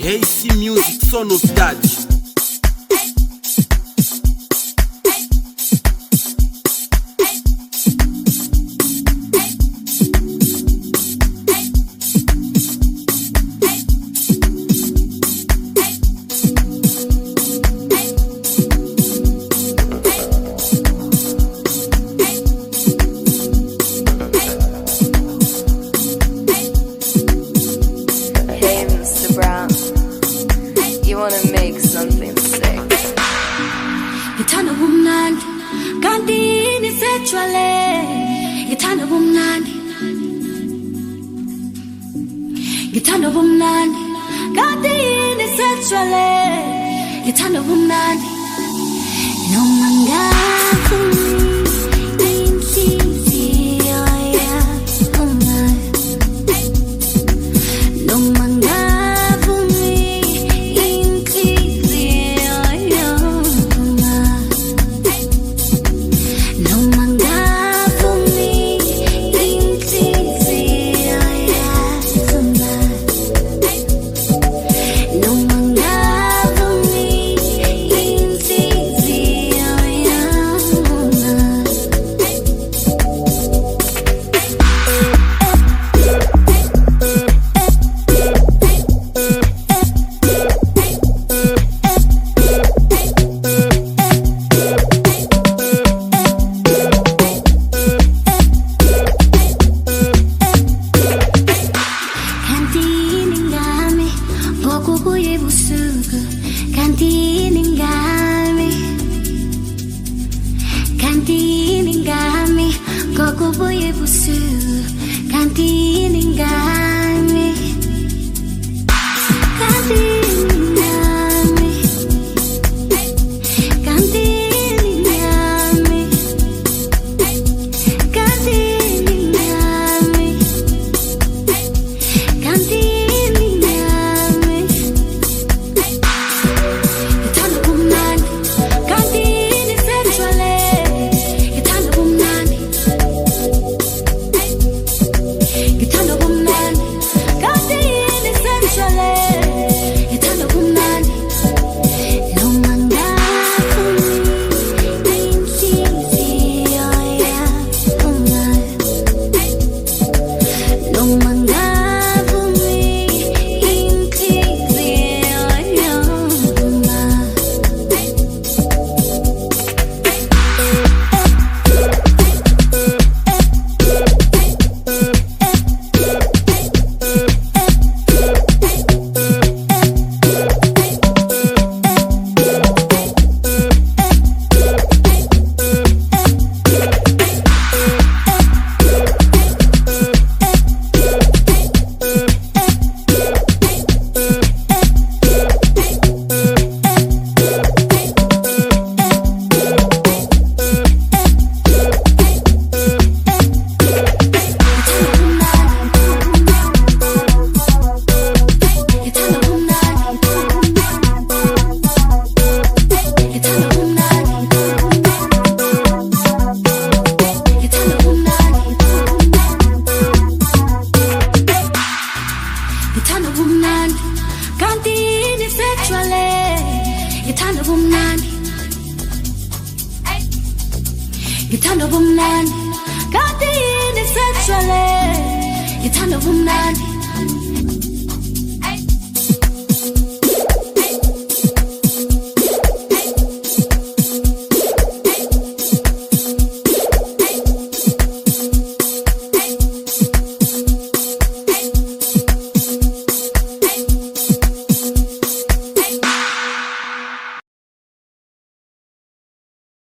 AC Music, son of Dutch. You wanna make something sick. Ngithanda ubumnandi kanti nisejwale. Ngithanda ubumnandi. Ngithanda ubumnandi kanti nisejwale. Ngithanda ubumnandi. Noma ngaphumi inhliziyo yami. Noma Kantini ngami kokubuye busuku kantini ngami kantini ngami kantini ngami kantini ngami kantini ngami Ngithanda ubumnandi kantini sejwale. Ngithanda ubumnandi kantini sejwale. Ngithanda ubumnandi. Ngithanda ubumnandi kantini sejwale. Ngithanda ubumnandi.